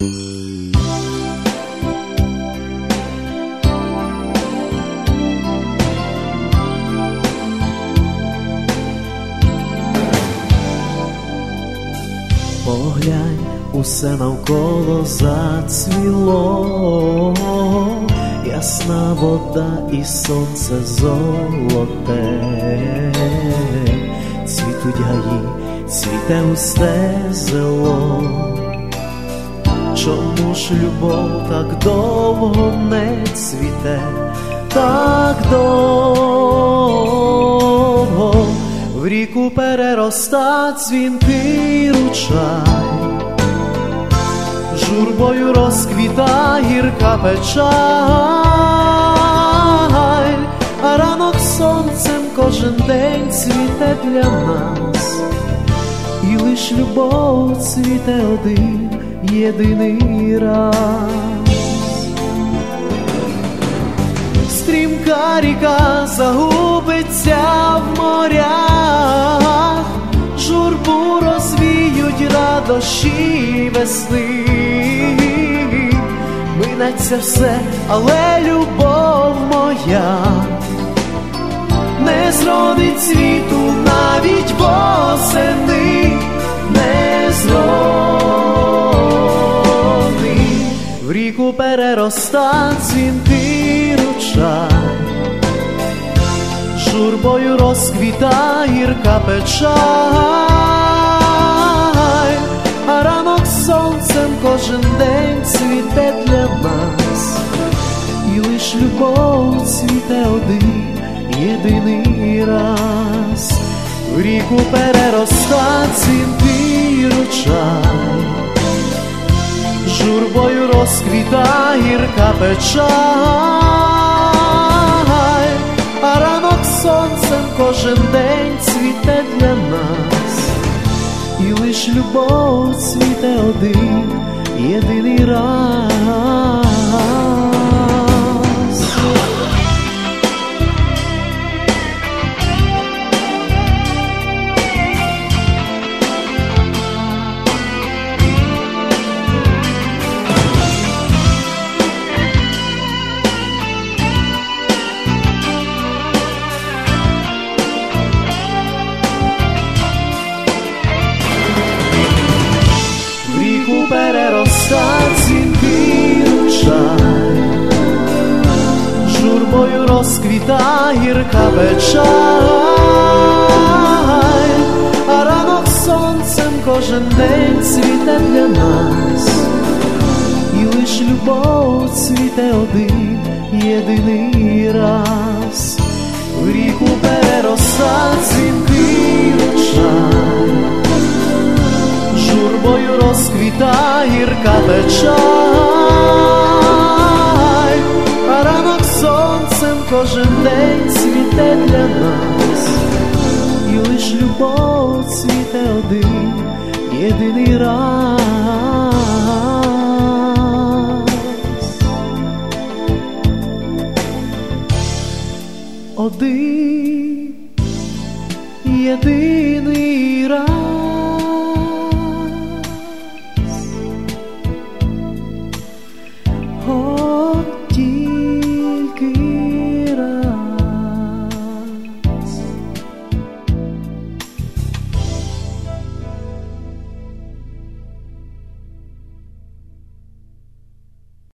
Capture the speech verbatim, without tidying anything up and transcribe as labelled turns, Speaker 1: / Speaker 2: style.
Speaker 1: Поглянь, усе навколо зацвіло, ясна вода і сонце золоте, цвітуть гаї, цвіте густе зело. Чому ж любов так довго не цвіте, так довго? В ріку перероста дзвінкий ручай, журбою розквіта гірка печаль, а ранок сонцем кожен день цвіте для нас, і лиш любов цвіте один єдиний раз. Стрімка ріка загубиться в морях, журбу розвіють радощі весни. Минеться все, але любов моя не зродить світу навіть восени, не зродить. В ріку перероста дзвінкий ручай, журбою розквіта гірка печаль, а ранок сонцем кожен день цвіте для нас, і лиш любов цвіте один єдиний раз. В ріку перероста дзвінкий ручай, журбою розквіта гірка печаль, а ранок сонцем кожен день цвіте для нас, і лиш любов цвіте один єдиний раз. Перероста дзвінкий ручай, журбою розквіта гірка печаль, а ранок сонцем кожен день цвіте для нас, і лиш любов цвіте один єдиний раз. В ріку перероста дзвінкий ручай, журбою розквіта гірка печаль, а ранок сонцем кожен день цвіте для нас, і лиш любов цвіте один єдиний раз.